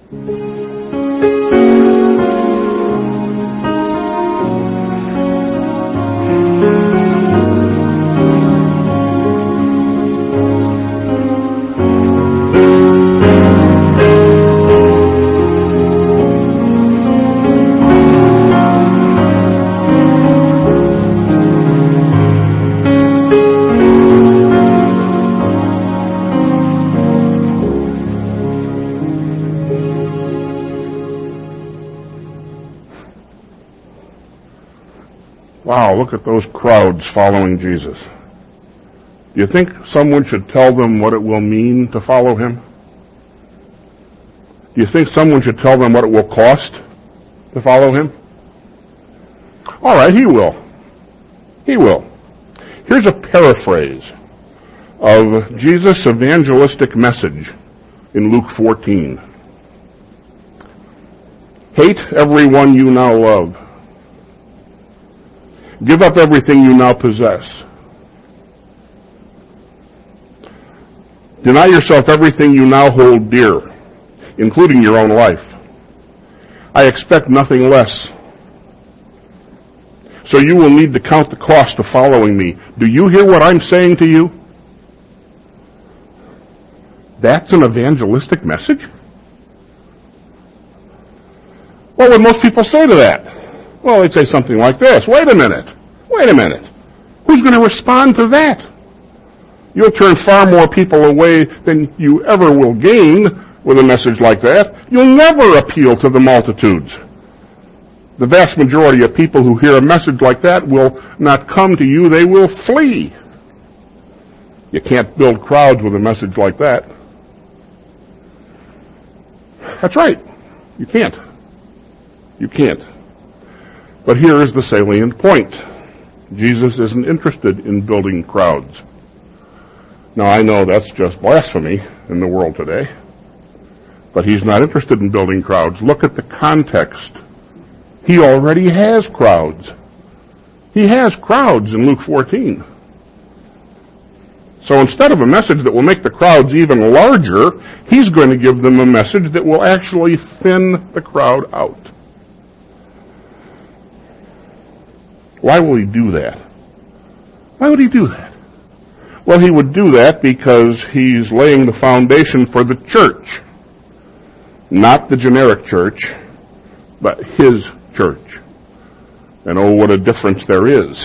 Wow, look at those crowds following Jesus. Do you think someone should tell them what it will mean to follow him? Do you think someone should tell them what it will cost to follow him? All right, he will. He will. Here's a paraphrase of Jesus' evangelistic message in Luke 14. Hate everyone you now love. Give up everything you now possess. Deny yourself everything you now hold dear, including your own life. I expect nothing less. So you will need to count the cost of following me. Do you hear what I'm saying to you? That's an evangelistic message? What would most people say to that? Well, they'd say something like this. Wait a minute. Who's going to respond to that? You'll turn far more people away than you ever will gain with a message like that. You'll never appeal to the multitudes. The vast majority of people who hear a message like that will not come to you. They will flee. You can't build crowds with a message like that. That's right. You can't. But here is the salient point. Jesus isn't interested in building crowds. Now, I know that's just blasphemy in the world today, but he's not interested in building crowds. Look at the context. He already has crowds. He has crowds in Luke 14. So instead of a message that will make the crowds even larger, he's going to give them a message that will actually thin the crowd out. Why will he do that? Why would he do that? Well, he would do that because he's laying the foundation for the church. Not the generic church, but his church. And oh, what a difference there is.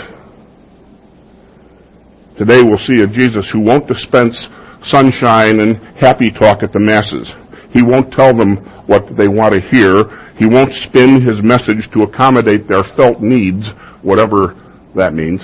Today we'll see a Jesus who won't dispense sunshine and happy talk at the masses. He won't tell them what they want to hear. He won't spin his message to accommodate their felt needs, whatever that means.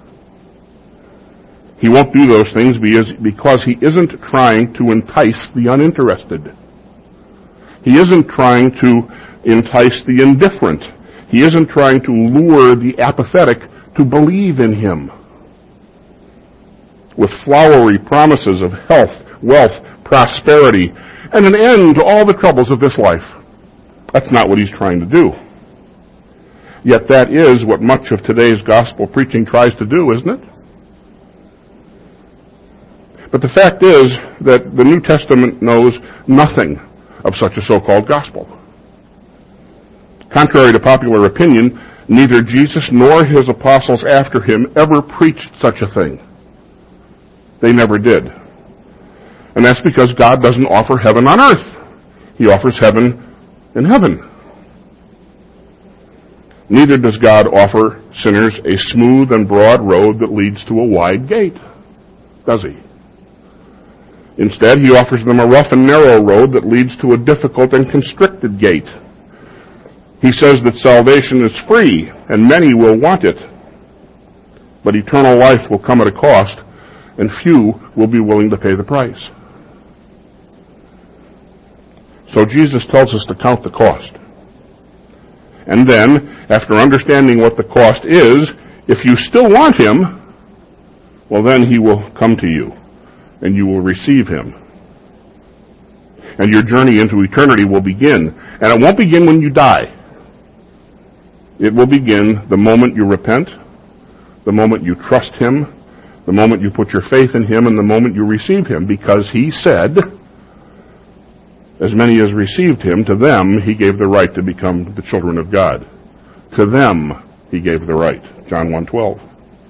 He won't do those things because he isn't trying to entice the uninterested. He isn't trying to entice the indifferent. He isn't trying to lure the apathetic to believe in him with flowery promises of health, wealth, prosperity, and an end to all the troubles of this life. That's not what he's trying to do. Yet that is what much of today's gospel preaching tries to do, isn't it? But the fact is that the New Testament knows nothing of such a so-called gospel. Contrary to popular opinion, neither Jesus nor his apostles after him ever preached such a thing. They never did. And that's because God doesn't offer heaven on earth. He offers heaven in heaven. Neither does God offer sinners a smooth and broad road that leads to a wide gate, does he? Instead, he offers them a rough and narrow road that leads to a difficult and constricted gate. He says that salvation is free, and many will want it. But eternal life will come at a cost, and few will be willing to pay the price. So Jesus tells us to count the cost. And then, after understanding what the cost is, if you still want him, well then he will come to you, and you will receive him. And your journey into eternity will begin. And it won't begin when you die. It will begin the moment you repent, the moment you trust him, the moment you put your faith in him, and the moment you receive him, because he said, As many as received him, to them he gave the right to become the children of God. To them he gave the right. John 1:12.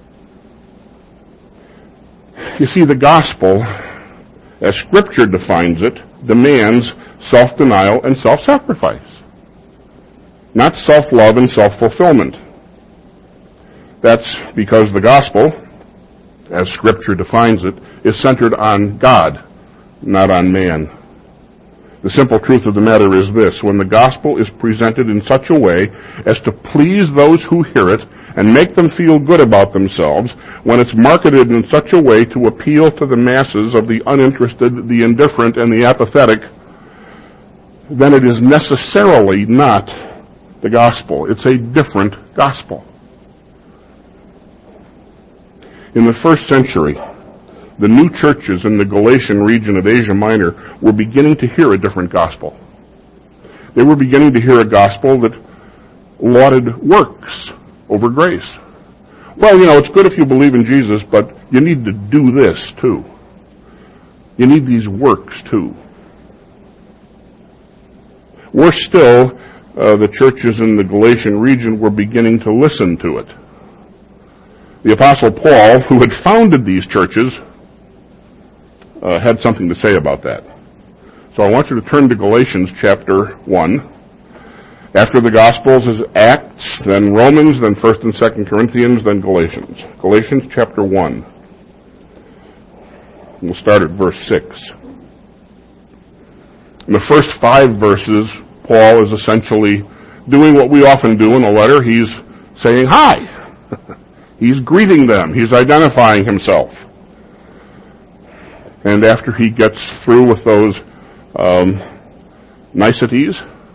You see, the gospel, as Scripture defines it, demands self-denial and self-sacrifice, not self-love and self-fulfillment. That's because the gospel, as Scripture defines it, is centered on God, not on man. The simple truth of the matter is this: when the gospel is presented in such a way as to please those who hear it and make them feel good about themselves, when it's marketed in such a way to appeal to the masses of the uninterested, the indifferent, and the apathetic, then it is necessarily not the gospel. It's a different gospel. In the first century, the new churches in the Galatian region of Asia Minor were beginning to hear a different gospel. They were beginning to hear a gospel that lauded works over grace. Well, it's good if you believe in Jesus, but you need to do this too. You need these works too. Worse still, the churches in the Galatian region were beginning to listen to it. The Apostle Paul, who had founded these churches, had something to say about that. So I want you to turn to Galatians chapter 1. After the Gospels is Acts, then Romans, then 1st and 2nd Corinthians, then Galatians. Galatians chapter 1. We'll start at verse 6. In the first 5 verses, Paul is essentially doing what we often do in a letter. He's saying hi. He's greeting them. He's identifying himself. And after he gets through with those niceties,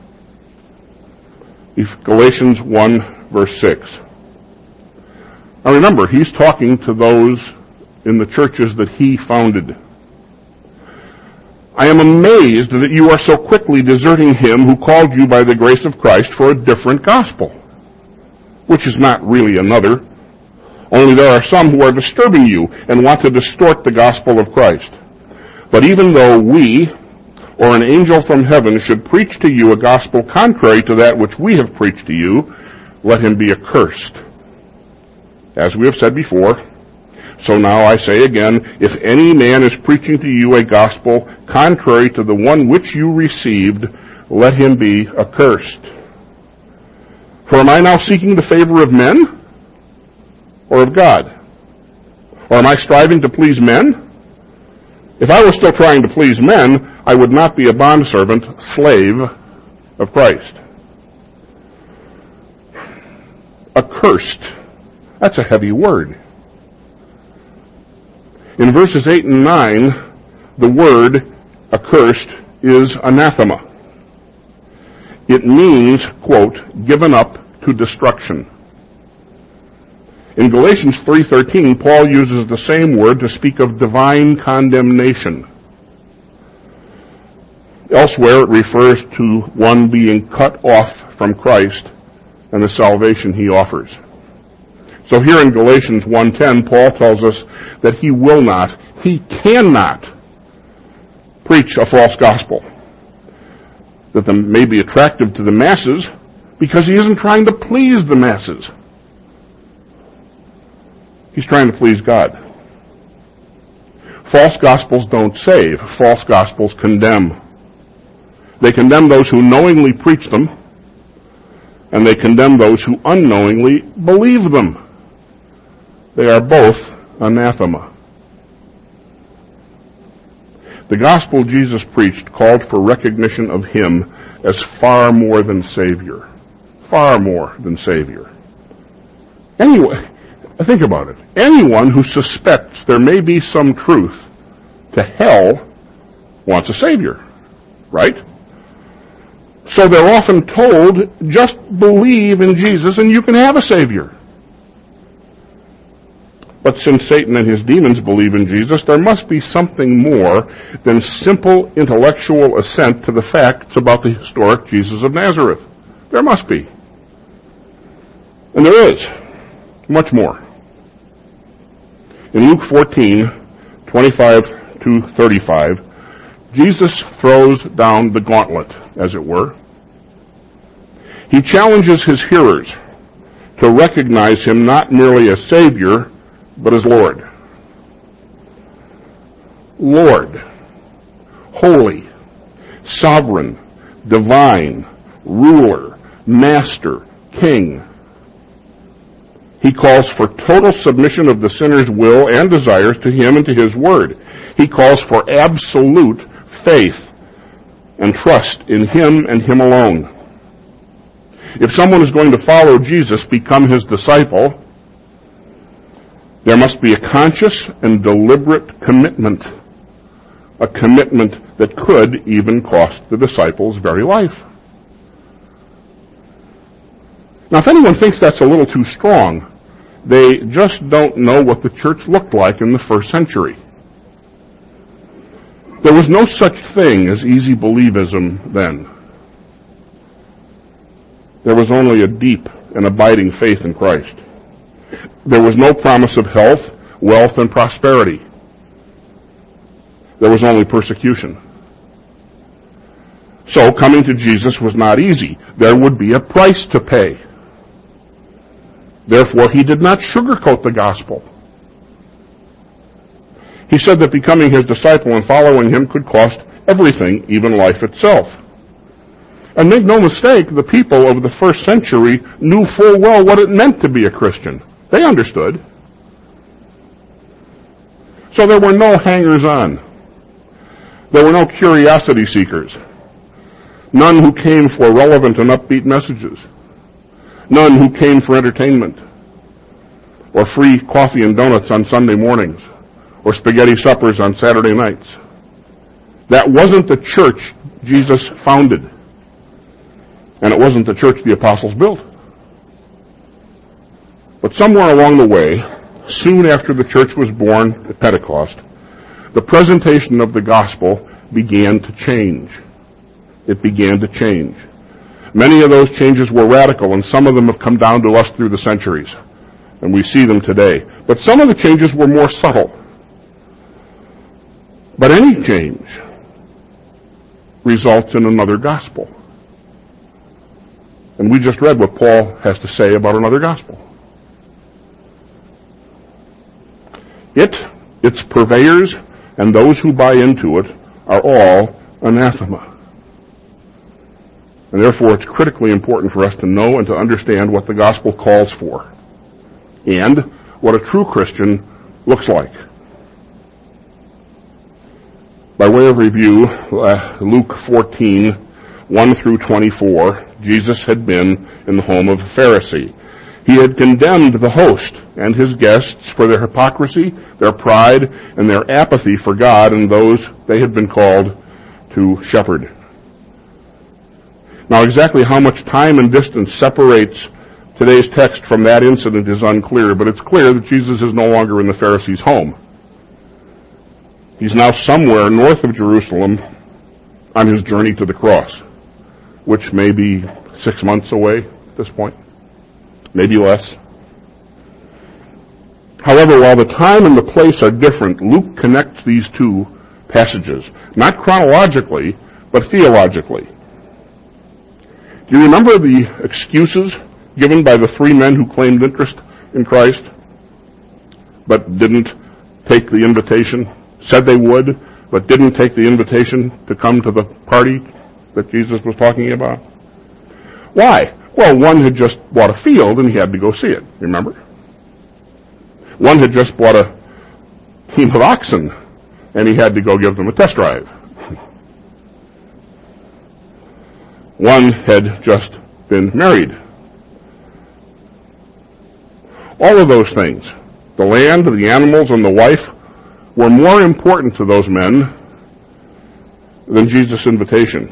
Galatians 1, verse 6. Now remember, he's talking to those in the churches that he founded. I am amazed that you are so quickly deserting him who called you by the grace of Christ for a different gospel, which is not really another. Only there are some who are disturbing you and want to distort the gospel of Christ. But even though we, or an angel from heaven, should preach to you a gospel contrary to that which we have preached to you, let him be accursed. As we have said before, so now I say again, if any man is preaching to you a gospel contrary to the one which you received, let him be accursed. For am I now seeking the favor of men or of God? Or am I striving to please men? If I were still trying to please men, I would not be a bondservant, slave of Christ. Accursed. That's a heavy word. In verses 8 and 9, the word accursed is anathema. It means, quote, given up to destruction. In Galatians 3:13, Paul uses the same word to speak of divine condemnation. Elsewhere, it refers to one being cut off from Christ and the salvation he offers. So here in Galatians 1:10, Paul tells us that he cannot preach a false gospel that may be attractive to the masses because he isn't trying to please the masses. He's trying to please God. False gospels don't save. False gospels condemn. They condemn those who knowingly preach them, and they condemn those who unknowingly believe them. They are both anathema. The gospel Jesus preached called for recognition of him as far more than Savior. Far more than Savior. Anyway, think about it. Anyone who suspects there may be some truth to hell wants a Savior, right? So they're often told, just believe in Jesus and you can have a Savior. But since Satan and his demons believe in Jesus, there must be something more than simple intellectual assent to the facts about the historic Jesus of Nazareth. There must be. And there is. Much more. In Luke 14:25 to 35, Jesus throws down the gauntlet, as it were. He challenges his hearers to recognize him not merely as Savior, but as Lord. Lord, holy, sovereign, divine, ruler, master, king. He calls for total submission of the sinner's will and desires to him and to his word. He calls for absolute faith and trust in him and him alone. If someone is going to follow Jesus, become his disciple, there must be a conscious and deliberate commitment, a commitment that could even cost the disciple's very life. Now, if anyone thinks that's a little too strong, they just don't know what the church looked like in the first century. There was no such thing as easy believism then. There was only a deep and abiding faith in Christ. There was no promise of health, wealth, and prosperity. There was only persecution. So coming to Jesus was not easy. There would be a price to pay. Therefore, he did not sugarcoat the gospel. He said that becoming his disciple and following him could cost everything, even life itself. And make no mistake, the people of the first century knew full well what it meant to be a Christian. They understood. So there were no hangers-on. There were no curiosity seekers. None who came for relevant and upbeat messages. None who came for entertainment, or free coffee and donuts on Sunday mornings, or spaghetti suppers on Saturday nights. That wasn't the church Jesus founded, and it wasn't the church the apostles built. But somewhere along the way, soon after the church was born at Pentecost, the presentation of the gospel began to change. It began to change. Many of those changes were radical, and some of them have come down to us through the centuries, and we see them today. But some of the changes were more subtle. But any change results in another gospel. And we just read what Paul has to say about another gospel. Its purveyors, and those who buy into it are all anathema. And therefore, it's critically important for us to know and to understand what the gospel calls for and what a true Christian looks like. By way of review, Luke 14, 1 through 24, Jesus had been in the home of a Pharisee. He had condemned the host and his guests for their hypocrisy, their pride, and their apathy for God and those they had been called to shepherd. Now, exactly how much time and distance separates today's text from that incident is unclear, but it's clear that Jesus is no longer in the Pharisee's home. He's now somewhere north of Jerusalem on his journey to the cross, which may be 6 months away at this point, maybe less. However, while the time and the place are different, Luke connects these two passages, not chronologically, but theologically. Do you remember the excuses given by the three men who claimed interest in Christ, but didn't take the invitation? Said they would, but didn't take the invitation to come to the party that Jesus was talking about? Why? Well, one had just bought a field and he had to go see it, remember? One had just bought a team of oxen and he had to go give them a test drive. One had just been married. All of those things, the land, the animals, and the wife, were more important to those men than Jesus' invitation.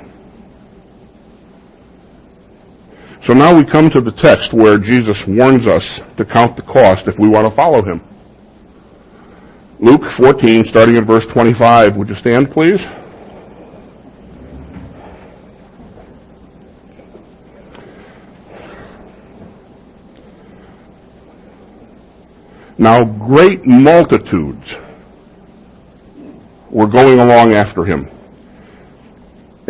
So now we come to the text where Jesus warns us to count the cost if we want to follow him. Luke 14, starting at verse 25. Would you stand, please? Now great multitudes were going along after him,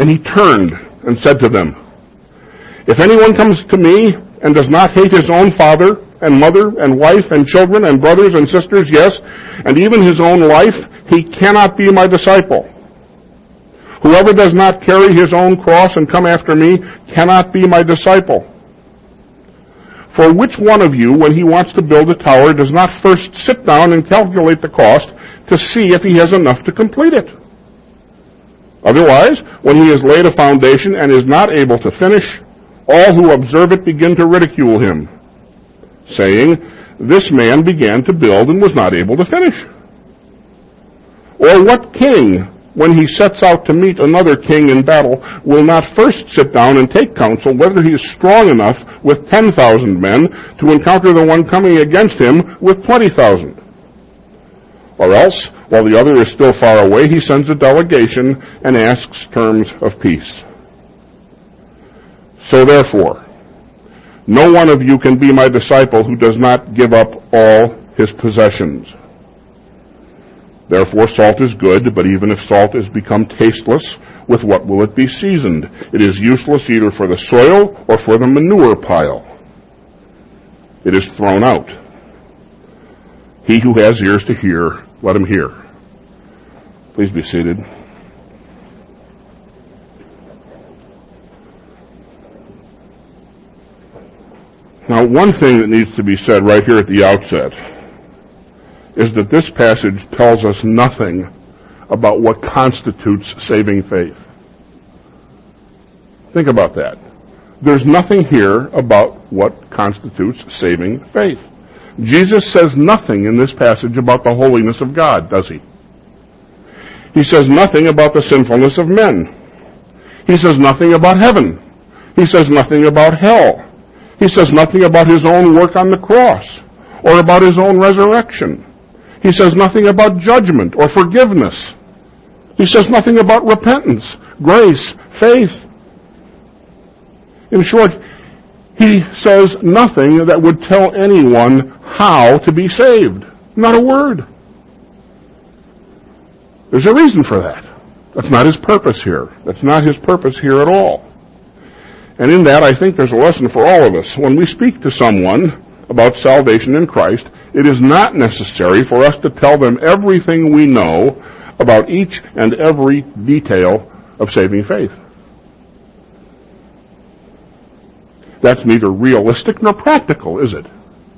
And he turned and said to them, "If anyone comes to me and does not hate his own father and mother and wife and children and brothers and sisters, yes, and even his own life, he cannot be my disciple. Whoever does not carry his own cross and come after me cannot be my disciple. For which one of you, when he wants to build a tower, does not first sit down and calculate the cost to see if he has enough to complete it? Otherwise, when he has laid a foundation and is not able to finish, all who observe it begin to ridicule him, saying, 'This man began to build and was not able to finish.' Or what king, when he sets out to meet another king in battle, will not first sit down and take counsel whether he is strong enough with 10,000 men to encounter the one coming against him with 20,000? Or else, while the other is still far away, he sends a delegation and asks terms of peace. So therefore, no one of you can be my disciple who does not give up all his possessions. Therefore salt is good, but even if salt is become tasteless, with what will it be seasoned? It is useless either for the soil or for the manure pile. It is thrown out. He who has ears to hear, let him hear." Please be seated. Now, one thing that needs to be said right here at the outset is that this passage tells us nothing about what constitutes saving faith. Think about that. There's nothing here about what constitutes saving faith. Jesus says nothing in this passage about the holiness of God, does he? He says nothing about the sinfulness of men. He says nothing about heaven. He says nothing about hell. He says nothing about his own work on the cross or about his own resurrection. He says nothing about judgment or forgiveness. He says nothing about repentance, grace, faith. In short, he says nothing that would tell anyone how to be saved. Not a word. There's a reason for that. That's not his purpose here. That's not his purpose here at all. And in that, I think there's a lesson for all of us. When we speak to someone about salvation in Christ, it is not necessary for us to tell them everything we know about each and every detail of saving faith. That's neither realistic nor practical, is it?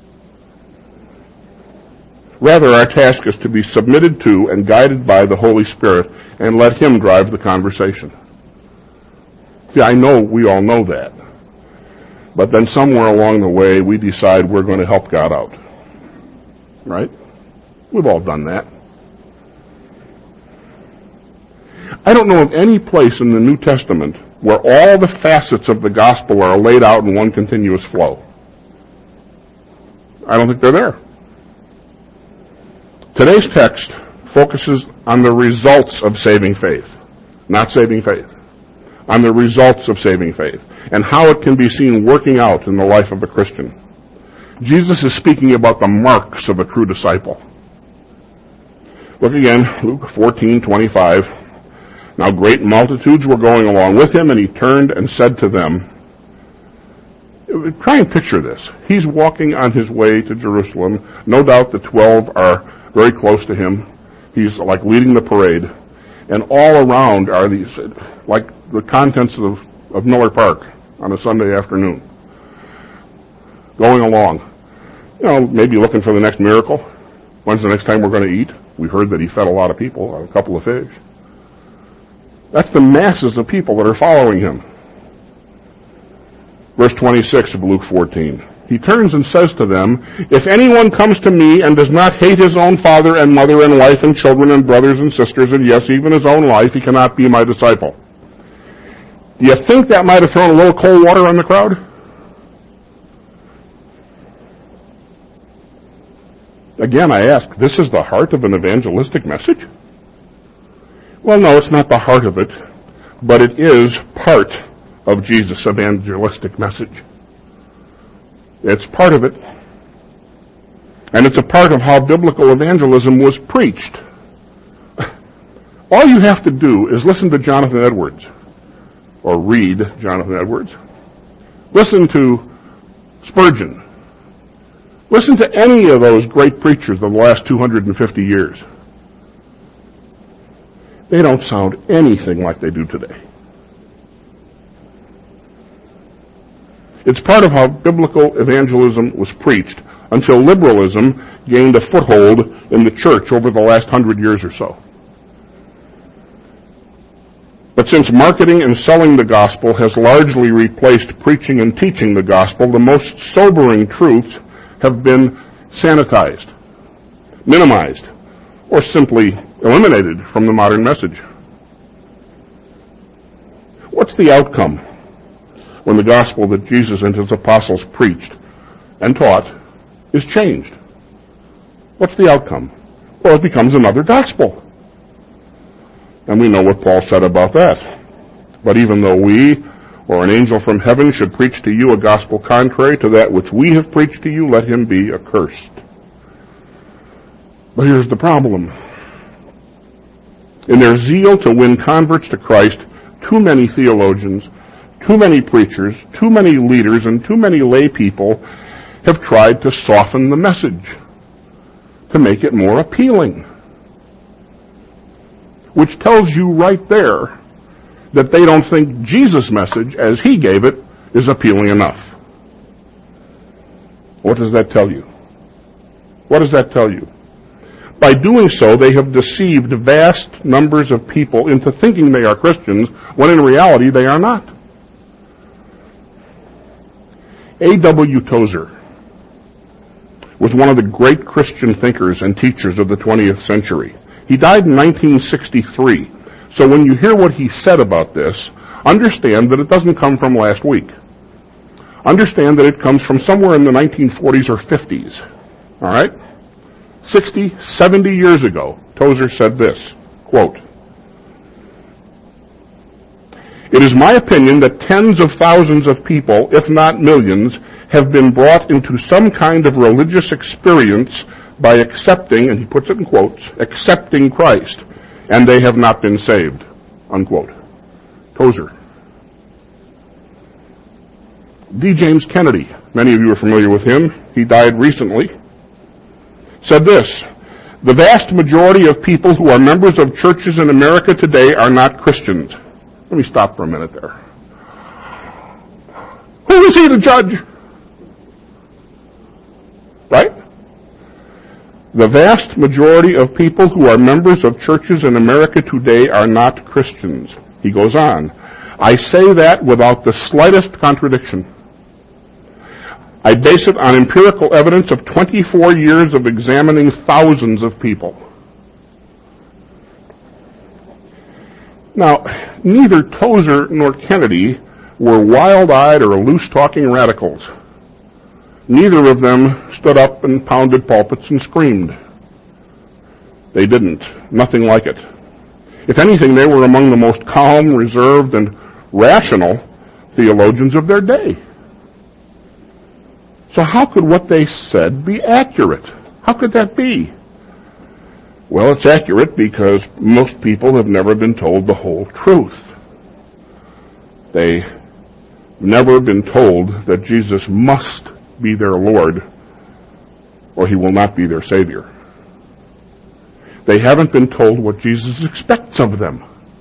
Rather, our task is to be submitted to and guided by the Holy Spirit and let him drive the conversation. See, I know we all know that. But then somewhere along the way, we decide we're going to help God out. Right? We've all done that. I don't know of any place in the New Testament where all the facets of the gospel are laid out in one continuous flow. I don't think they're there. Today's text focuses on the results of saving faith, not saving faith. On the results of saving faith and how it can be seen working out in the life of a Christian. Jesus is speaking about the marks of a true disciple. Look again, Luke 14:25. Now great multitudes were going along with him, and he turned and said to them, try and picture this. He's walking on his way to Jerusalem. No doubt the 12 are very close to him. He's like leading the parade. And all around are these, like the contents of Miller Park on a Sunday afternoon. Going along. You know, maybe looking for the next miracle. When's the next time we're going to eat? We heard that he fed a lot of people on a couple of fish. That's the masses of people that are following him. Verse 26 of Luke 14. He turns and says to them, if anyone comes to me and does not hate his own father and mother and wife and children and brothers and sisters, and yes, even his own life, he cannot be my disciple. Do you think that might have thrown a little cold water on the crowd? Again, I ask, this is the heart of an evangelistic message? Well, no, it's not the heart of it, but it is part of Jesus' evangelistic message. It's part of it. And it's a part of how biblical evangelism was preached. All you have to do is listen to Jonathan Edwards. or read Jonathan Edwards. Listen to Spurgeon. Listen to any of those great preachers of the last 250 years. They don't sound anything like they do today. It's part of how biblical evangelism was preached until liberalism gained a foothold in the church over the last 100 years or so. But since marketing and selling the gospel has largely replaced preaching and teaching the gospel, the most sobering truths have been sanitized, minimized, or simply eliminated from the modern message. What's the outcome when the gospel that Jesus and his apostles preached and taught is changed? What's the outcome? Well, it becomes another gospel. And we know what Paul said about that. But even though we or an angel from heaven should preach to you a gospel contrary to that which we have preached to you, let him be accursed. But here's the problem. In their zeal to win converts to Christ, too many theologians, too many preachers, too many leaders, and too many lay people have tried to soften the message, to make it more appealing. Which tells you right there that they don't think Jesus' message, as he gave it, is appealing enough. What does that tell you? What does that tell you? By doing so, they have deceived vast numbers of people into thinking they are Christians, when in reality they are not. A.W. Tozer was one of the great Christian thinkers and teachers of the 20th century. He died in 1963. So when you hear what he said about this, understand that it doesn't come from last week. Understand that it comes from somewhere in the 1940s or 50s. All right? 60, 70 years ago, Tozer said this, quote, "It is my opinion that tens of thousands of people, if not millions, have been brought into some kind of religious experience by accepting," and he puts it in quotes, "accepting Christ, and they have not been saved," unquote. Tozer. D. James Kennedy, many of you are familiar with him, he died recently, said this, "The vast majority of people who are members of churches in America today are not Christians." Let me stop for a minute there. Who is he to judge? Right? The vast majority of people who are members of churches in America today are not Christians. He goes on, "I say that without the slightest contradiction. I base it on empirical evidence of 24 years of examining thousands of people." Now, neither Tozer nor Kennedy were wild-eyed or loose-talking radicals. Neither of them stood up and pounded pulpits and screamed. They didn't. Nothing like it. If anything, they were among the most calm, reserved, and rational theologians of their day. So how could what they said be accurate? How could that be? Well, it's accurate because most people have never been told the whole truth. They've never been told that Jesus must be their Lord, or he will not be their Savior. They haven't been told what Jesus expects of them.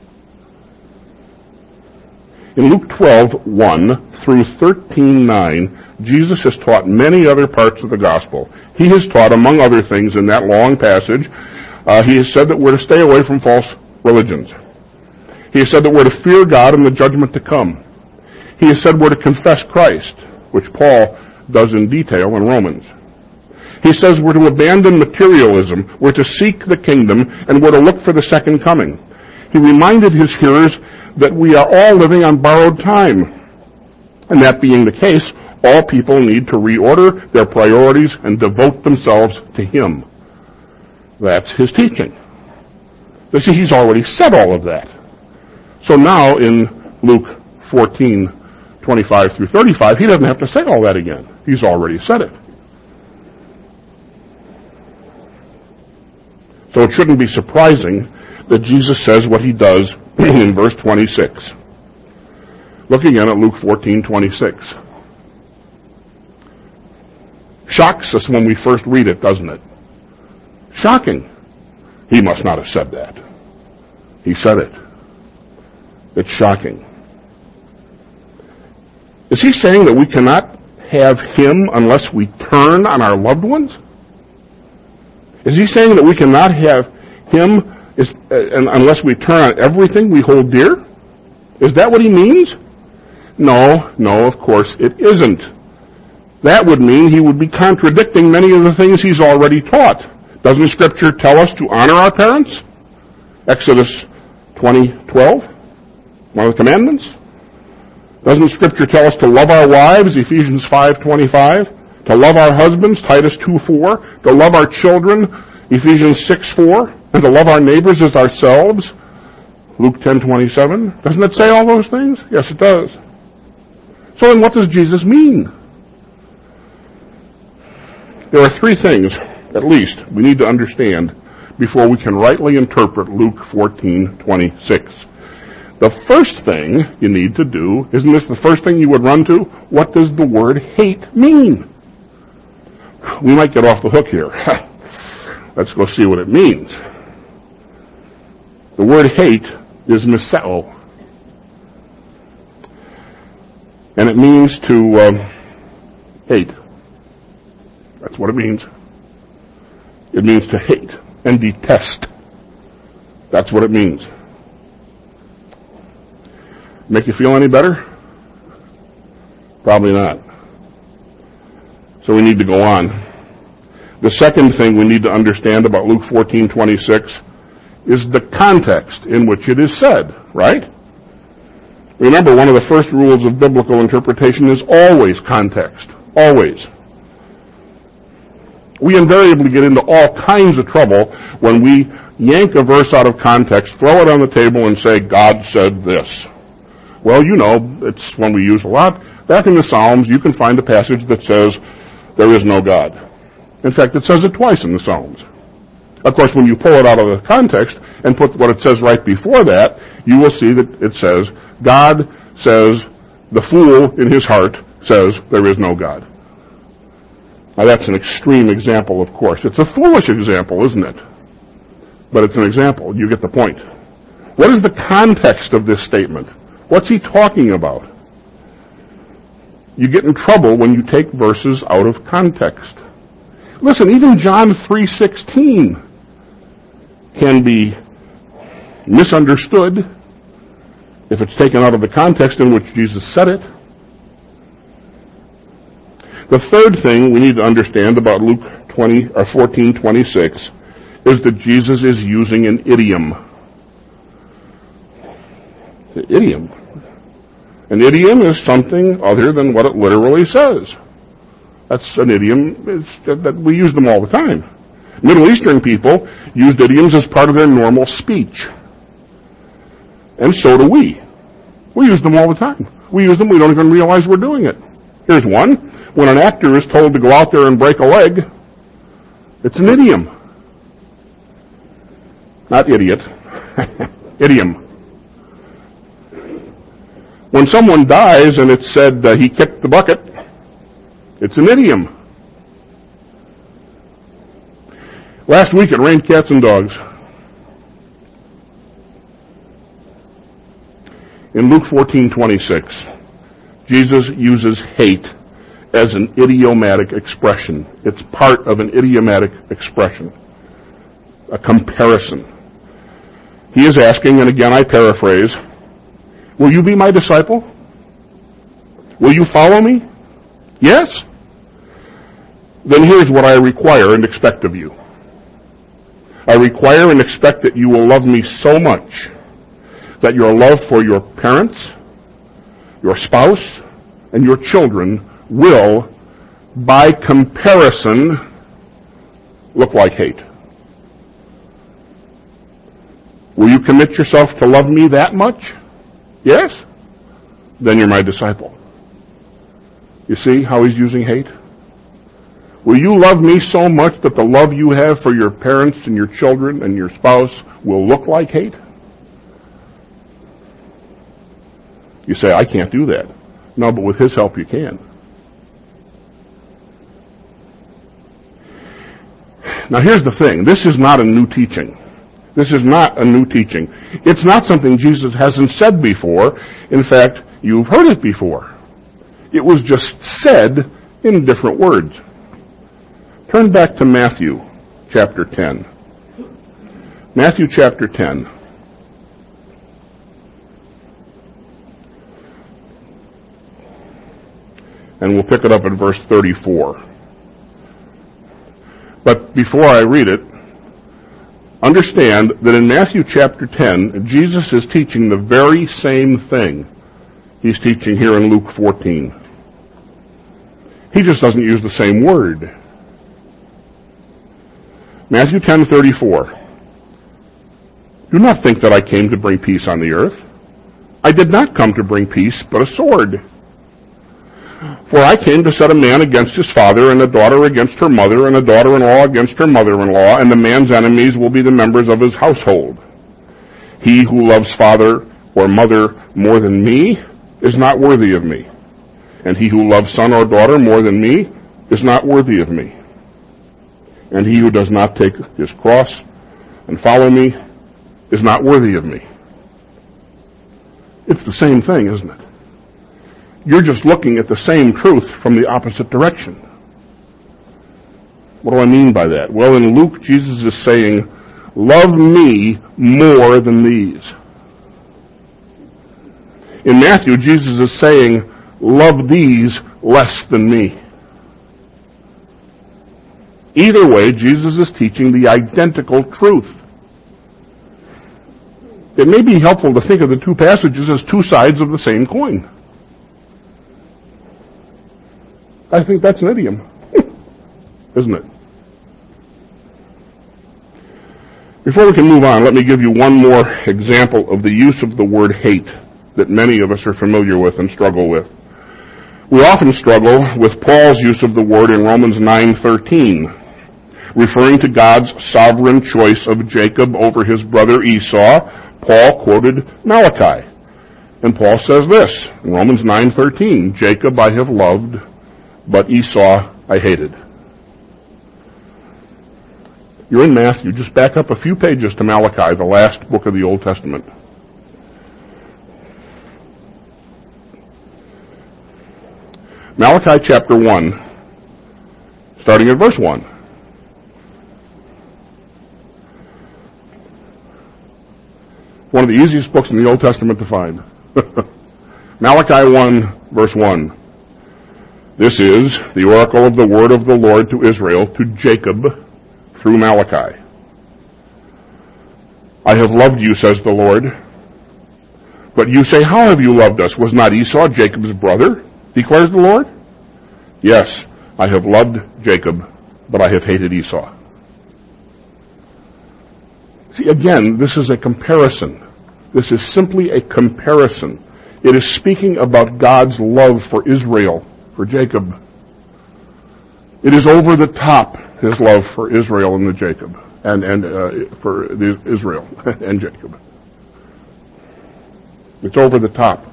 In Luke 12:1 through 13:9, Jesus has taught many other parts of the gospel. He has taught, among other things, in that long passage, he has said that we're to stay away from false religions. He has said that we're to fear God and the judgment to come. He has said we're to confess Christ, which Paul does in detail in Romans. He says we're to abandon materialism, we're to seek the kingdom, and we're to look for the second coming. He reminded his hearers that we are all living on borrowed time. And that being the case, all people need to reorder their priorities and devote themselves to him. That's his teaching. You see, he's already said all of that. So now in Luke 14:25 through 35, he doesn't have to say all that again. He's already said it. So it shouldn't be surprising that Jesus says what he does in verse 26. Look again at Luke 14:26. Shocks us when we first read it, doesn't it? Shocking. He must not have said that. He said it. It's shocking. Is he saying that we cannot have him unless we turn on our loved ones? Is he saying that we cannot have him unless we turn on everything we hold dear? Is that what he means? No, of course it isn't. That would mean he would be contradicting many of the things he's already taught. Doesn't Scripture tell us to honor our parents? Exodus 20:12, one of the commandments. Doesn't Scripture tell us to love our wives? Ephesians 5:25. To love our husbands? Titus 2:4. To love our children? Ephesians 6:4. And to love our neighbors as ourselves? Luke 10:27. Doesn't it say all those things? Yes, it does. So then what does Jesus mean? There are three things, at least, we need to understand before we can rightly interpret Luke 14:26. The first thing you need to do, isn't this the first thing you would run to? What does the word hate mean? We might get off the hook here. Let's go see what it means. The word hate is miseo. And it means to hate. That's what it means. It means to hate and detest. That's what it means. Make you feel any better? Probably not. So we need to go on. The second thing we need to understand about Luke 14:26 is the context in which it is said, right? Remember, one of the first rules of biblical interpretation is always context. Always. We invariably get into all kinds of trouble when we yank a verse out of context, throw it on the table, and say, God said this. Well, you know, it's one we use a lot. Back in the Psalms, you can find a passage that says, there is no God. In fact, it says it twice in the Psalms. Of course, when you pull it out of the context and put what it says right before that, you will see that it says, God says, the fool in his heart says, there is no God. Now, that's an extreme example, of course. It's a foolish example, isn't it? But it's an example. You get the point. What is the context of this statement? What's he talking about? You get in trouble when you take verses out of context. Listen, even John 3:16 can be misunderstood if it's taken out of the context in which Jesus said it. The third thing we need to understand about Luke 14:26 is that Jesus is using an idiom. The idiom. An idiom is something other than what it literally says. That's an idiom that we use them all the time. Middle Eastern people used idioms as part of their normal speech. And so do we. We use them all the time. We use them, we don't even realize we're doing it. Here's one. When an actor is told to go out there and break a leg, it's an idiom. Not idiot. Idiom. When someone dies and it's said he kicked the bucket, it's an idiom. Last week it rained cats and dogs. In Luke 14:26, Jesus uses hate as an idiomatic expression. It's part of an idiomatic expression. A comparison. He is asking, and again I paraphrase, will you be my disciple? Will you follow me? Yes? Then here's what I require and expect of you. I require and expect that you will love me so much that your love for your parents, your spouse, and your children will, by comparison, look like hate. Will you commit yourself to love me that much? Yes? Then you're my disciple. You see how he's using hate? Will you love me so much that the love you have for your parents and your children and your spouse will look like hate? You say, I can't do that. No, but with His help you can. Now here's the thing. This is not a new teaching. This is not a new teaching. It's not something Jesus hasn't said before. In fact, you've heard it before. It was just said in different words. Turn back to Matthew chapter 10. Matthew chapter 10. And we'll pick it up at verse 34. But before I read it, understand that in Matthew chapter 10, Jesus is teaching the very same thing He's teaching here in Luke 14. He just doesn't use the same word. Matthew 10:34. Do not think that I came to bring peace on the earth. I did not come to bring peace, but a sword. For I came to set a man against his father, and a daughter against her mother, and a daughter-in-law against her mother-in-law, and the man's enemies will be the members of his household. He who loves father or mother more than me is not worthy of me, and he who loves son or daughter more than me is not worthy of me. And he who does not take his cross and follow me is not worthy of me. It's the same thing, isn't it? You're just looking at the same truth from the opposite direction. What do I mean by that? Well, in Luke, Jesus is saying, love me more than these. In Matthew, Jesus is saying, love these less than me. Either way, Jesus is teaching the identical truth. It may be helpful to think of the two passages as two sides of the same coin. I think that's an idiom, isn't it? Before we can move on, let me give you one more example of the use of the word hate that many of us are familiar with and struggle with. We often struggle with Paul's use of the word in Romans 9:13, referring to God's sovereign choice of Jacob over his brother Esau. Paul quoted Malachi. And Paul says this in Romans 9:13, Jacob I have loved, but Esau I hated. You're in Matthew. Just back up a few pages to Malachi, the last book of the Old Testament. Malachi chapter 1, starting at verse 1. One of the easiest books in the Old Testament to find. Malachi 1, verse 1. This is the oracle of the word of the Lord to Israel, to Jacob, through Malachi. I have loved you, says the Lord. But you say, how have you loved us? Was not Esau Jacob's brother? Declares the Lord. Yes, I have loved Jacob, but I have hated Esau. See, again, this is a comparison. This is simply a comparison. It is speaking about God's love for Israel, for Jacob. It is over the top, his love for Israel and Jacob, for Israel and Jacob. It's over the top.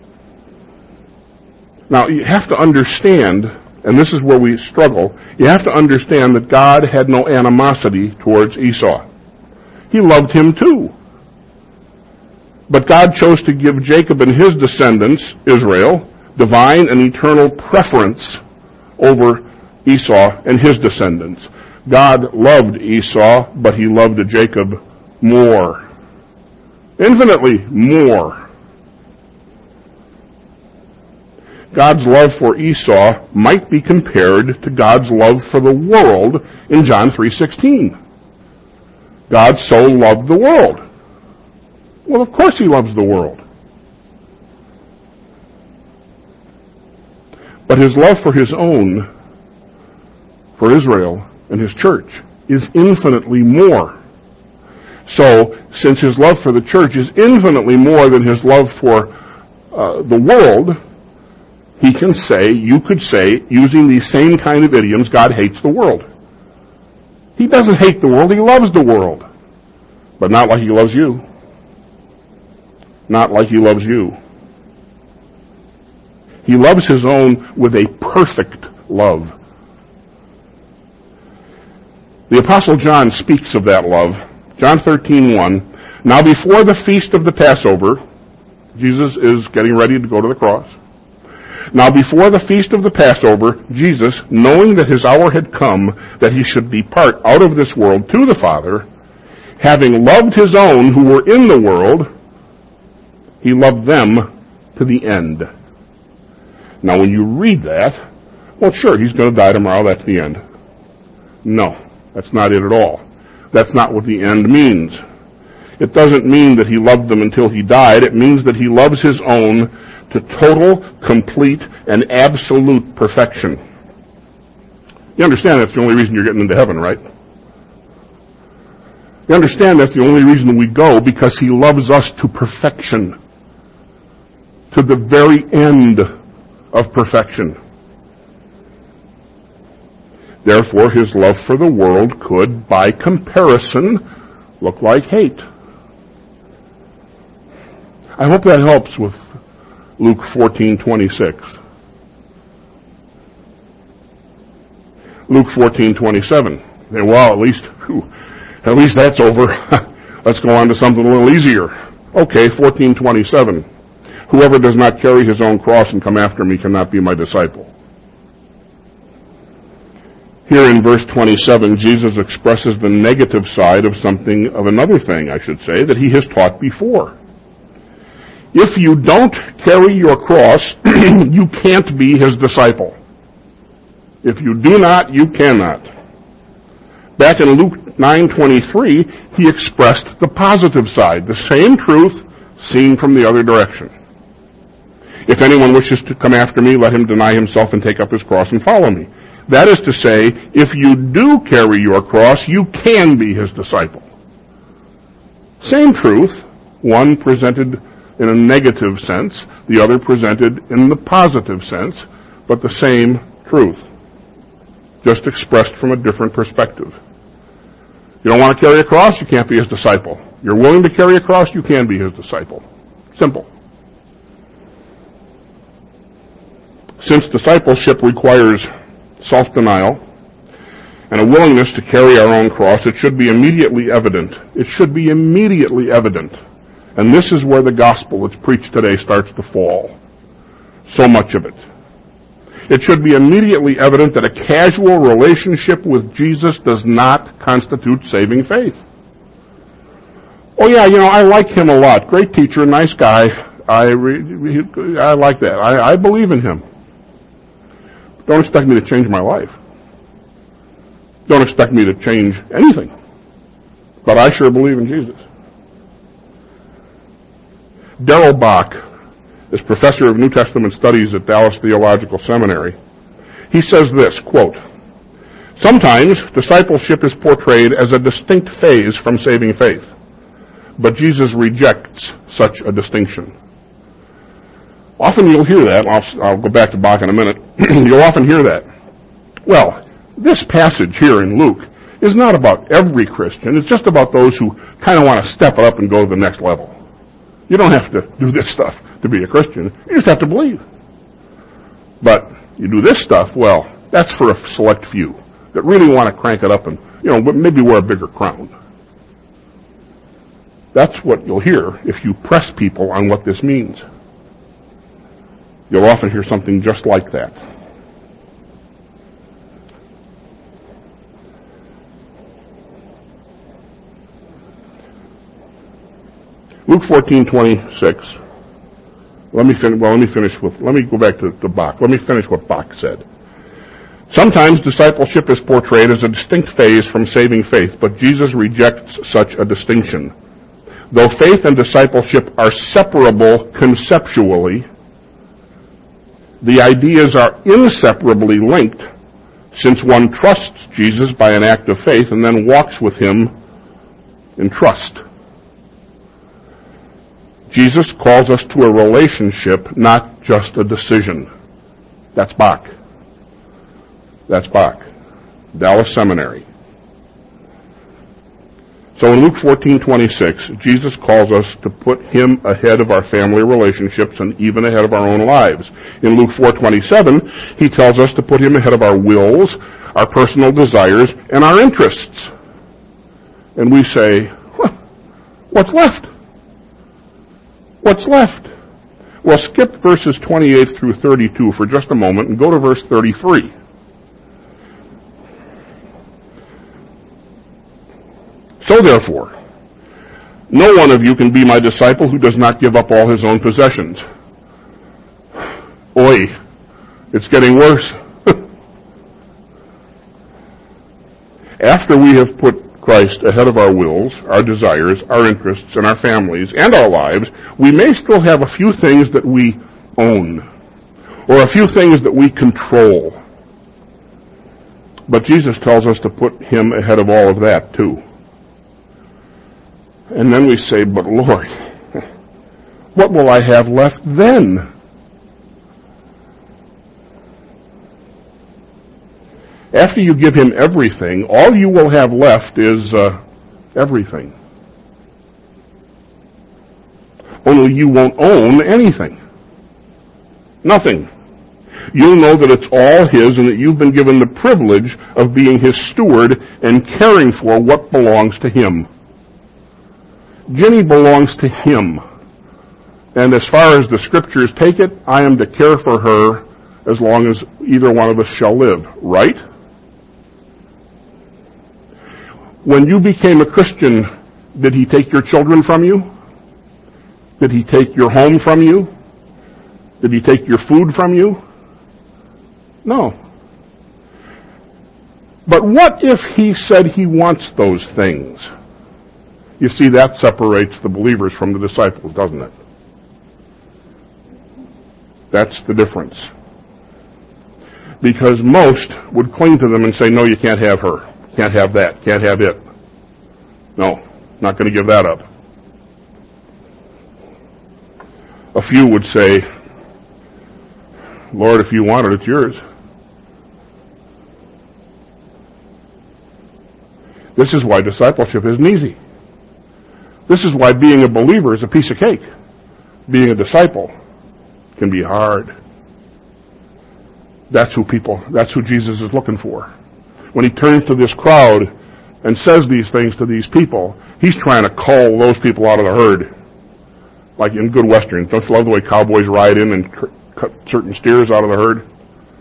Now, you have to understand, and this is where we struggle, you have to understand that God had no animosity towards Esau. He loved him too. But God chose to give Jacob and his descendants, Israel, divine and eternal preference over Esau and his descendants. God loved Esau, but he loved Jacob more. Infinitely more. God's love for Esau might be compared to God's love for the world in John 3:16. God so loved the world. Well, of course he loves the world. But his love for his own, for Israel and his church, is infinitely more. So, since his love for the church is infinitely more than his love for the world, he can say, you could say, using these same kind of idioms, God hates the world. He doesn't hate the world, he loves the world. But not like he loves you. Not like he loves you. He loves his own with a perfect love. The Apostle John speaks of that love. John 13:1. Now before the feast of the Passover, Jesus is getting ready to go to the cross. Now before the feast of the Passover, Jesus, knowing that his hour had come, that he should depart out of this world to the Father, having loved his own who were in the world, he loved them to the end. Now when you read that, well sure, he's going to die tomorrow, that's the end. No, that's not it at all. That's not what the end means. It doesn't mean that he loved them until he died. It means that he loves his own to total, complete, and absolute perfection. You understand that's the only reason you're getting into heaven, right? You understand that's the only reason we go, because he loves us to perfection. To the very end of perfection. Therefore, his love for the world could, by comparison, look like hate. I hope that helps with Luke 14:26. Luke 14:27. Well, at least that's over. Let's go on to something a little easier. Okay, 14:27. Whoever does not carry his own cross and come after me cannot be my disciple. Here in verse 27, Jesus expresses the negative side of another thing, I should say, that he has taught before. If you don't carry your cross, you can't be his disciple. If you do not, you cannot. Back in Luke 9:23, he expressed the positive side, the same truth seen from the other direction. If anyone wishes to come after me, let him deny himself and take up his cross and follow me. That is to say, if you do carry your cross, you can be his disciple. Same truth, one presented in a negative sense, the other presented in the positive sense, but the same truth, just expressed from a different perspective. You don't want to carry a cross, you can't be his disciple. You're willing to carry a cross, you can be his disciple. Simple. Since discipleship requires self-denial and a willingness to carry our own cross, it should be immediately evident. It should be immediately evident. And this is where the gospel that's preached today starts to fall. So much of it. It should be immediately evident that a casual relationship with Jesus does not constitute saving faith. Oh yeah, I like him a lot. Great teacher, nice guy. I like that. I believe in him. Don't expect me to change my life. Don't expect me to change anything. But I sure believe in Jesus. Darrell Bock is professor of New Testament studies at Dallas Theological Seminary. He says this, quote, sometimes discipleship is portrayed as a distinct phase from saving faith, but Jesus rejects such a distinction. Often you'll hear that. I'll go back to Bach in a minute. You'll often hear that. Well, this passage here in Luke is not about every Christian. It's just about those who kind of want to step it up and go to the next level. You don't have to do this stuff to be a Christian. You just have to believe. But you do this stuff, well, that's for a select few that really want to crank it up and, maybe wear a bigger crown. That's what you'll hear if you press people on what this means. You'll often hear something just like that. Luke 14:26. Let me go back to Bach. Let me finish what Bach said. Sometimes discipleship is portrayed as a distinct phase from saving faith, but Jesus rejects such a distinction. Though faith and discipleship are separable conceptually, the ideas are inseparably linked, since one trusts Jesus by an act of faith and then walks with him in trust. Jesus calls us to a relationship, not just a decision. That's Bach. That's Bach. Dallas Seminary. So in Luke 14:26, Jesus calls us to put him ahead of our family relationships and even ahead of our own lives. In Luke 4:27, he tells us to put him ahead of our wills, our personal desires, and our interests. And we say, what's left? What's left? Well, skip verses 28 through 32 for just a moment and go to verse 33. So therefore, no one of you can be my disciple who does not give up all his own possessions. Oy, it's getting worse. After we have put Christ ahead of our wills, our desires, our interests, and our families, and our lives, we may still have a few things that we own, or a few things that we control. But Jesus tells us to put him ahead of all of that, too. And then we say, but Lord, what will I have left then? After you give him everything, all you will have left is everything. Only you won't own anything. Nothing. You'll know that it's all his and that you've been given the privilege of being his steward and caring for what belongs to him. Jenny belongs to him. And as far as the scriptures take it, I am to care for her as long as either one of us shall live. Right? When you became a Christian, did he take your children from you? Did he take your home from you? Did he take your food from you? No. But what if he said he wants those things? You see, that separates the believers from the disciples, doesn't it? That's the difference. Because most would cling to them and say, no, you can't have her. Can't have that. Can't have it. No, not going to give that up. A few would say, Lord, if you want it, it's yours. This is why discipleship isn't easy. This is why being a believer is a piece of cake. Being a disciple can be hard. That's who Jesus is looking for. When he turns to this crowd and says these things to these people, he's trying to cull those people out of the herd. Like in good westerns. Don't you love the way cowboys ride in and cut certain steers out of the herd?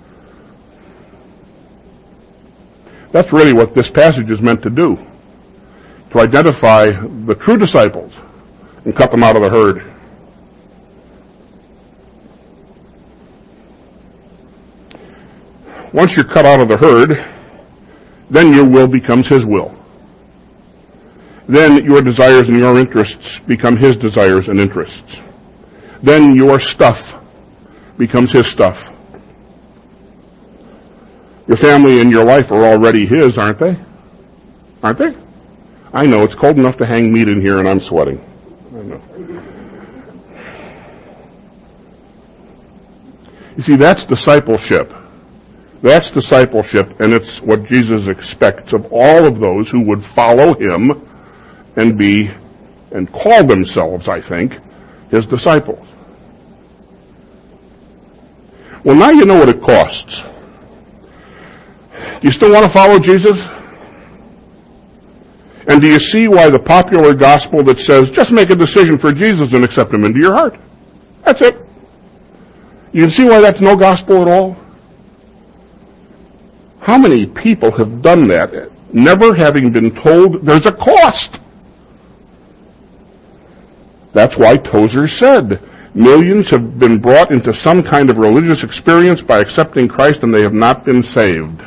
That's really what this passage is meant to do. To identify the true disciples and cut them out of the herd. Once you're cut out of the herd, then your will becomes his will. Then your desires and your interests become his desires and interests. Then your stuff becomes his stuff. Your family and your life are already his, aren't they? Aren't they? I know, it's cold enough to hang meat in here and I'm sweating. I know. You see, that's discipleship. That's discipleship, and it's what Jesus expects of all of those who would follow him and be, and call themselves, I think, his disciples. Well, now you know what it costs. Do you still want to follow Jesus? And do you see why the popular gospel that says, just make a decision for Jesus and accept him into your heart? That's it. You can see why that's no gospel at all? How many people have done that, never having been told there's a cost? That's why Tozer said, millions have been brought into some kind of religious experience by accepting Christ and they have not been saved.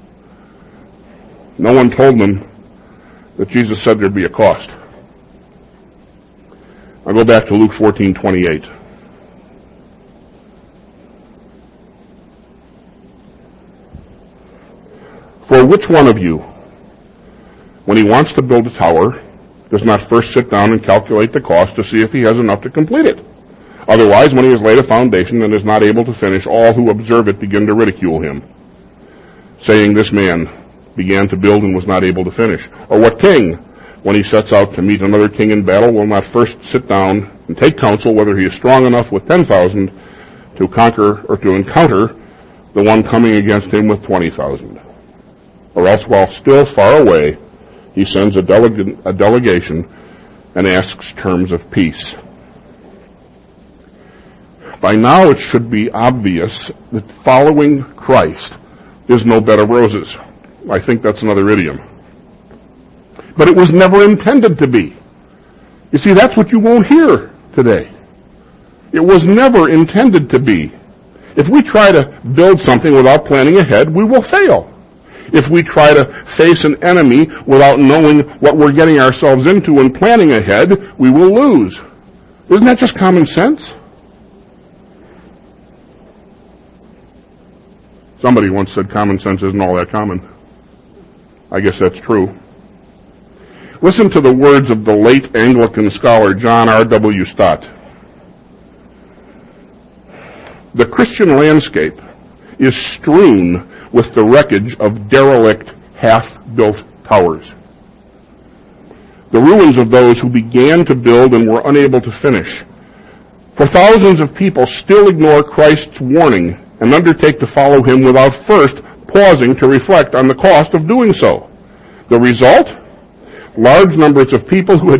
No one told them that Jesus said there'd be a cost. I'll go back to Luke 14:28. For which one of you, when he wants to build a tower, does not first sit down and calculate the cost to see if he has enough to complete it? Otherwise, when he has laid a foundation and is not able to finish, all who observe it begin to ridicule him, saying, this man began to build and was not able to finish. Or what king, when he sets out to meet another king in battle, will not first sit down and take counsel whether he is strong enough with 10,000 to conquer or to encounter the one coming against him with 20,000. Or else, while still far away, he sends a delegation and asks terms of peace. By now it should be obvious that following Christ is no bed of roses. I think that's another idiom. But it was never intended to be. You see, that's what you won't hear today. It was never intended to be. If we try to build something without planning ahead, we will fail. If we try to face an enemy without knowing what we're getting ourselves into and planning ahead, we will lose. Isn't that just common sense? Somebody once said common sense isn't all that common. I guess that's true. Listen to the words of the late Anglican scholar John R.W. Stott. The Christian landscape is strewn with the wreckage of derelict, half-built towers. The ruins of those who began to build and were unable to finish. For thousands of people still ignore Christ's warning and undertake to follow him without first pausing to reflect on the cost of doing so. The result? Large numbers of people who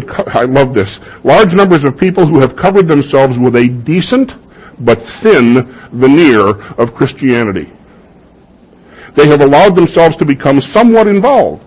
have covered themselves with a decent but thin veneer of Christianity. They have allowed themselves to become somewhat involved.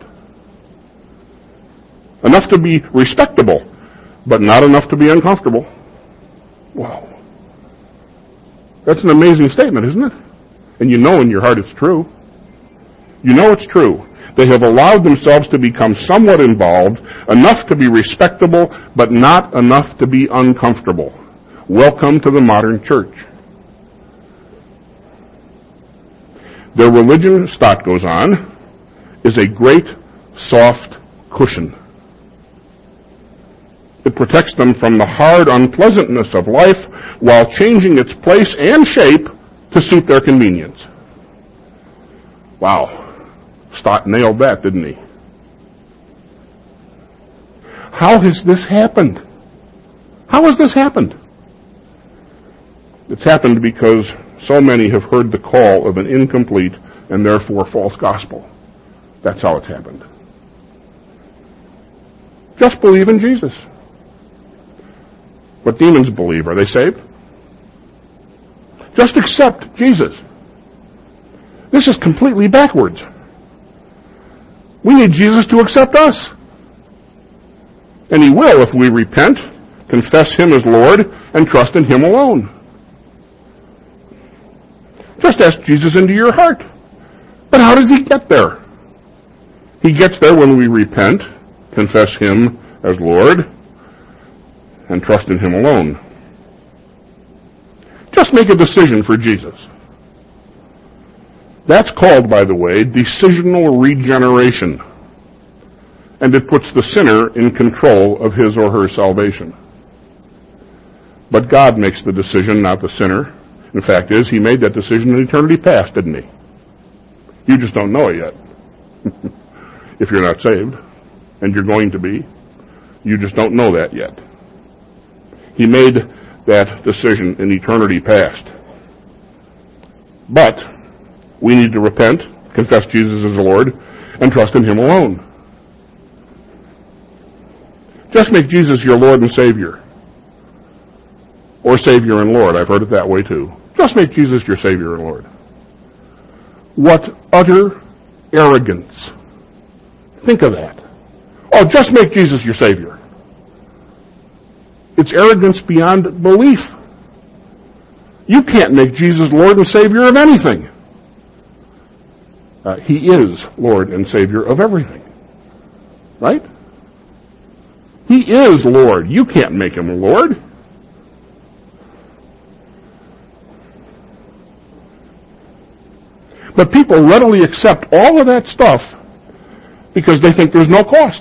Enough to be respectable, but not enough to be uncomfortable. Wow. That's an amazing statement, isn't it? And you know in your heart it's true. You know it's true. They have allowed themselves to become somewhat involved, enough to be respectable, but not enough to be uncomfortable. Welcome to the modern church. Their religion, Stott goes on, is a great soft cushion. It protects them from the hard unpleasantness of life while changing its place and shape to suit their convenience. Wow. Stott nailed that, didn't he? How has this happened? How has this happened? It's happened because so many have heard the call of an incomplete and therefore false gospel. That's how it's happened. Just believe in Jesus. What demons believe, are they saved? Just accept Jesus. This is completely backwards. We need Jesus to accept us. And he will if we repent, confess him as Lord, and trust in him alone. Just ask Jesus into your heart. But how does he get there? He gets there when we repent, confess him as Lord, and trust in him alone. Just make a decision for Jesus. That's called, by the way, decisional regeneration. And it puts the sinner in control of his or her salvation. But God makes the decision, not the sinner. The fact is, he made that decision in eternity past, didn't he? You just don't know it yet. If you're not saved, and you're going to be, you just don't know that yet. He made that decision in eternity past. But we need to repent, confess Jesus as the Lord, and trust in him alone. Just make Jesus your Lord and Savior. Or Savior and Lord. I've heard it that way too. Just make Jesus your Savior and Lord. What utter arrogance. Think of that. Oh, just make Jesus your Savior. It's arrogance beyond belief. You can't make Jesus Lord and Savior of anything. He is Lord and Savior of everything. Right? He is Lord. You can't make him Lord. But people readily accept all of that stuff because they think there's no cost.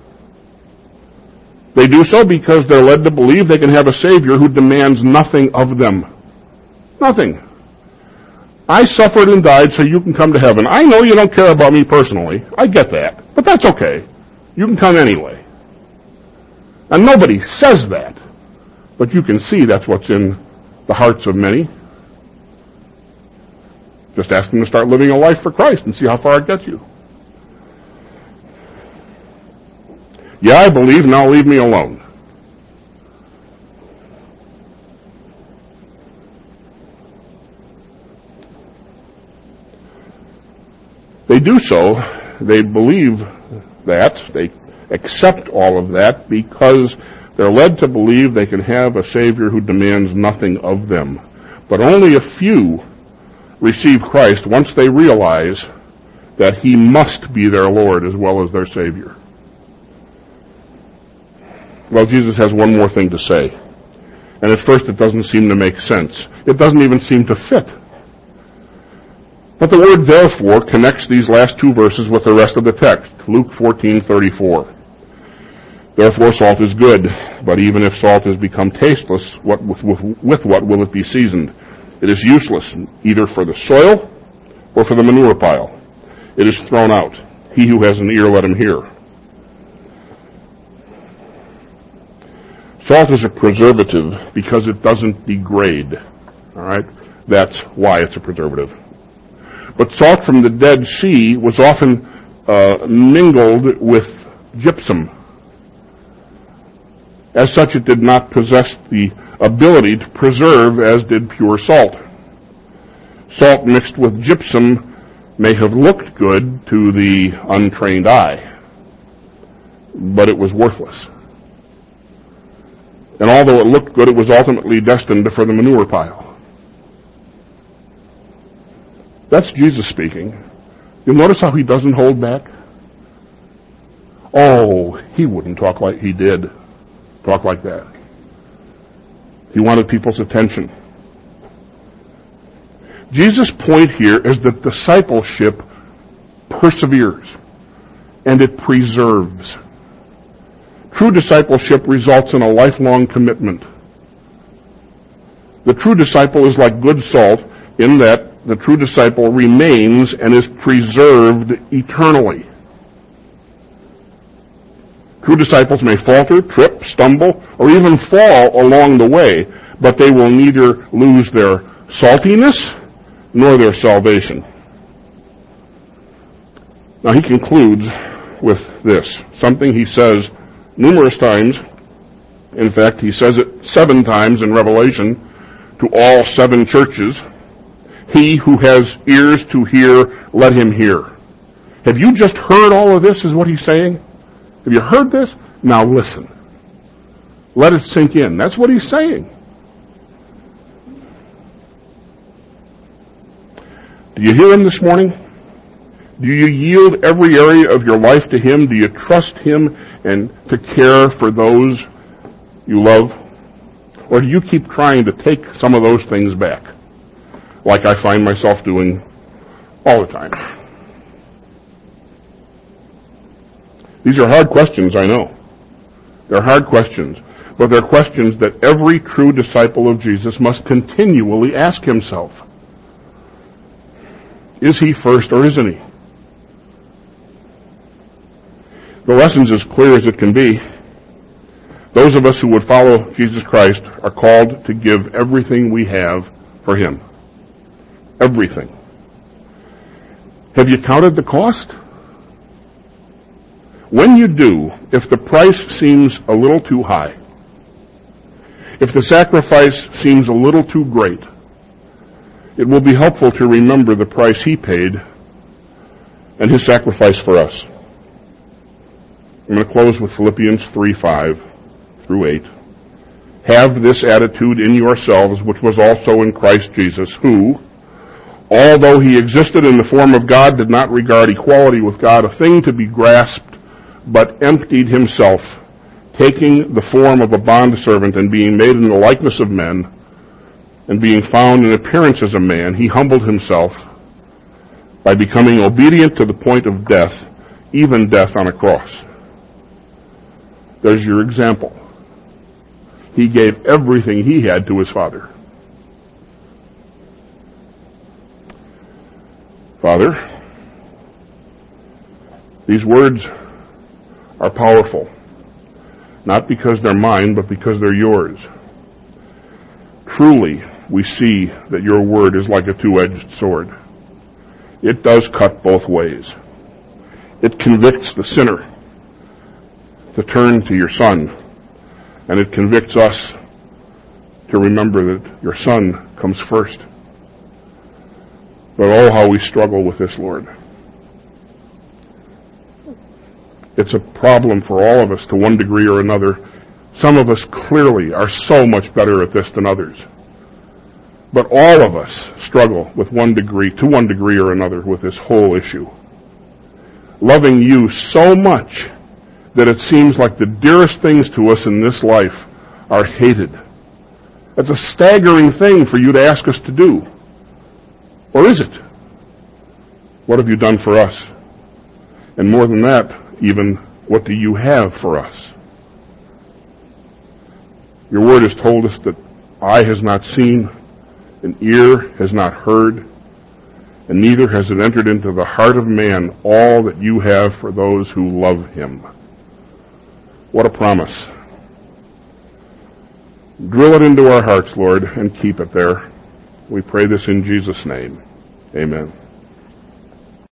They do so because they're led to believe they can have a Savior who demands nothing of them. Nothing. I suffered and died so you can come to heaven. I know you don't care about me personally. I get that. But that's okay. You can come anyway. And nobody says that, but you can see that's what's in the hearts of many. Just ask them to start living a life for Christ and see how far it gets you. Yeah, I believe, now leave me alone. They do so, they believe that, they accept all of that because they're led to believe they can have a Savior who demands nothing of them. But only a few receive Christ once they realize that He must be their Lord as well as their Savior. Well, Jesus has one more thing to say. And at first it doesn't seem to make sense. It doesn't even seem to fit. But the word therefore connects these last two verses with the rest of the text. Luke 14:34. Therefore salt is good, but even if salt has become tasteless, with what will it be seasoned? It is useless, either for the soil or for the manure pile. It is thrown out. He who has an ear, let him hear. Salt is a preservative because it doesn't degrade. All right? That's why it's a preservative. But salt from the Dead Sea was often mingled with gypsum. As such, it did not possess the ability to preserve as did pure salt. Salt mixed with gypsum may have looked good to the untrained eye, but it was worthless. And although it looked good, it was ultimately destined for the manure pile. That's Jesus speaking. You'll notice how He doesn't hold back. Oh, He wouldn't talk like He did. Talk like that. He wanted people's attention. Jesus' point here is that discipleship perseveres and it preserves. True discipleship results in a lifelong commitment. The true disciple is like good salt in that the true disciple remains and is preserved eternally. True disciples may falter, trip, stumble, or even fall along the way, but they will neither lose their saltiness nor their salvation. Now he concludes with this, something he says numerous times. In fact, he says it 7 times in Revelation to all 7 churches. He who has ears to hear, let him hear. Have you just heard all of this, is what he's saying? Have you heard this? Now listen. Let it sink in. That's what he's saying. Do you hear him this morning? Do you yield every area of your life to Him? Do you trust Him and to care for those you love? Or do you keep trying to take some of those things back, like I find myself doing all the time? These are hard questions, I know. They're hard questions, but they're questions that every true disciple of Jesus must continually ask himself. Is he first or isn't he? The lesson's as clear as it can be. Those of us who would follow Jesus Christ are called to give everything we have for Him. Everything. Have you counted the cost? When you do, if the price seems a little too high, if the sacrifice seems a little too great, it will be helpful to remember the price He paid and His sacrifice for us. I'm going to close with Philippians 3:5-8. Have this attitude in yourselves, which was also in Christ Jesus, who, although He existed in the form of God, did not regard equality with God a thing to be grasped, but emptied Himself, taking the form of a bondservant and being made in the likeness of men, and being found in appearance as a man, He humbled Himself by becoming obedient to the point of death, even death on a cross. There's your example. He gave everything He had to His Father. Father, these words are powerful. Not because they're mine, but because they're yours. Truly, we see that your word is like a two-edged sword. It does cut both ways. It convicts the sinner to turn to your Son, and it convicts us to remember that your Son comes first. But oh, how we struggle with this, Lord. It's a problem for all of us to one degree or another. Some of us clearly are so much better at this than others. But all of us struggle to one degree or another with this whole issue. Loving you so much that it seems like the dearest things to us in this life are hated. That's a staggering thing for you to ask us to do. Or is it? What have you done for us? And more than that, even, what do you have for us? Your word has told us that eye has not seen, an ear has not heard, and neither has it entered into the heart of man all that you have for those who love him. What a promise. Drill it into our hearts, Lord, and keep it there. We pray this in Jesus' name. Amen.